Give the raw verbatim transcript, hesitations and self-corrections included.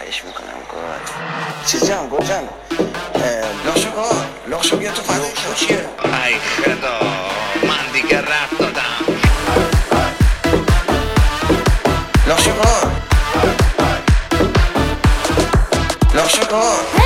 خواهش میکنم گل چیزی هم گل جان لخشو گل لخشو بیا تو فضای لخشو چیه؟ ای خدا من دیگه رفت دادم لخشو گل لخشو گل